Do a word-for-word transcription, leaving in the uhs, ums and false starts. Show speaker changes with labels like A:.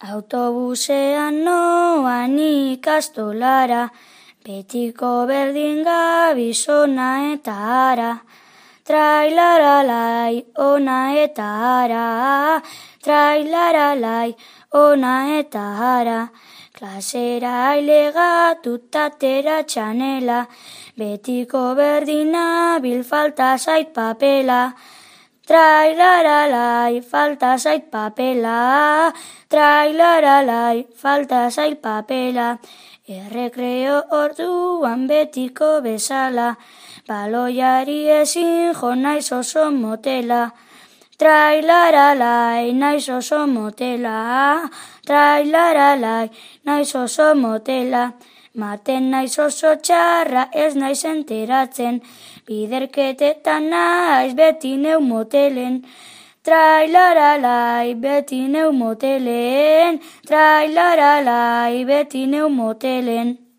A: Autobusean noan ikastolara, betiko berdin gabiz ona eta ara. Trailaralai, ona eta ara, trailaralai, ona eta ara. Klasera ailegatuta atera txanela, betiko berdina bil falta zait papela. Trailaralai, falta zait papela, trailaralai, falta zait papela. Errekreo orduan betiko bezala, baloiari ezin jo naiz oso motela. Trailaralai, naiz oso motela, trailaralai, naiz oso motela. Maten naiz oso txarra, ez naiz enteratzen, biderketetan naiz beti neu motelen. Trailaralai, beti neu motelen, trailaralai, beti neu motelen.